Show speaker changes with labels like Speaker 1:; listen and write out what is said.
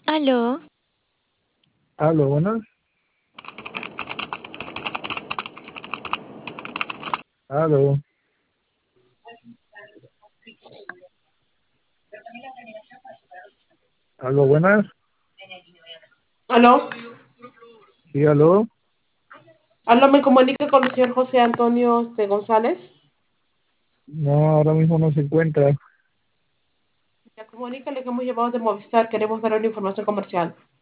Speaker 1: Aló,
Speaker 2: Aló, buenas. Aló, aló, buenas.
Speaker 3: Aló,
Speaker 2: Sí, aló.
Speaker 3: aló, me comunica con el señor José Antonio González.
Speaker 2: No, ahora mismo no se encuentra.
Speaker 3: Ya comunícale que hemos llevado de Movistar, queremos dar una información comercial.